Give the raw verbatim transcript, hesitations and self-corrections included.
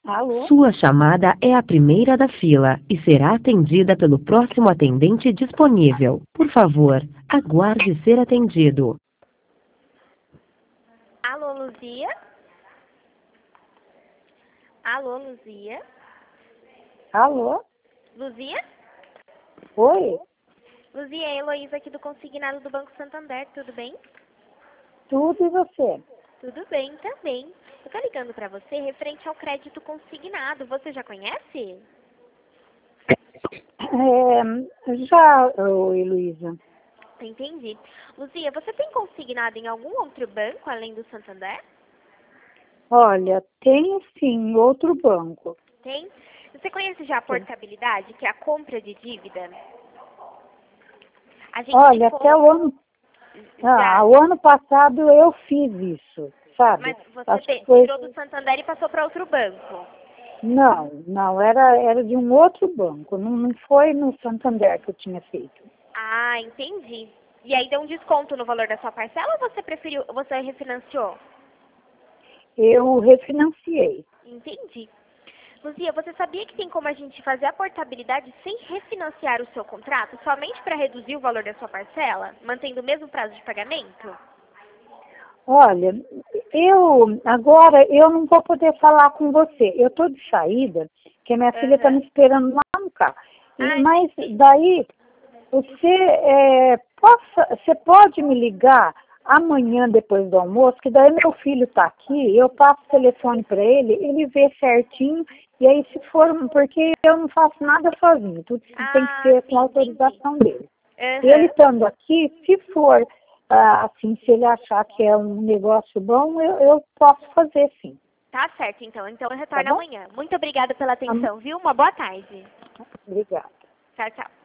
Alô? Sua chamada é a primeira da fila e será atendida pelo próximo atendente disponível. Por favor, aguarde ser atendido. Alô, Luzia? Alô, Luzia? Alô? Luzia? Oi? Luzia, é a Heloísa aqui do Consignado do Banco Santander, tudo bem? Tudo e você? Tudo bem também. Eu tô ligando pra você referente ao crédito consignado. Você já conhece? É, já, oi, Luísa. Entendi. Luzia, você tem consignado em algum outro banco além do Santander? Olha, tem sim outro banco. Tem? Você conhece já a portabilidade, que é a compra de dívida? A gente Olha, tem até o ano, já. ah, o ano passado eu fiz isso, sabe? Mas você Acho te- que foi, tirou do Santander e passou para outro banco? não, não, era, era de um outro banco, não, não foi no Santander que eu tinha feito. Ah, entendi. E aí deu um desconto no valor da sua parcela ou você preferiu, você refinanciou? Eu refinanciei. Entendi. Luzia, você sabia que tem como a gente fazer a portabilidade sem refinanciar o seu contrato, somente para reduzir o valor da sua parcela, mantendo o mesmo prazo de pagamento? Olha, eu agora eu não vou poder falar com você. Eu estou de saída, porque a minha filha está Aham. me esperando lá no carro. E, Ah, mas entendi. daí você é, possa, você pode me ligar amanhã depois do almoço, que daí meu filho está aqui, eu passo o telefone para ele, ele vê certinho, e aí se for, porque eu não faço nada sozinho, tudo tem que Ah, ser com sim, entendi. autorização dele. Ele Aham. estando aqui, se for ah, assim, se ele achar que é um negócio bom, eu, eu posso fazer sim. Tá certo, então. Então eu Tá retorno bom? amanhã. Muito obrigada pela Am- atenção, viu? Uma boa tarde. Obrigada. Tchau, tchau.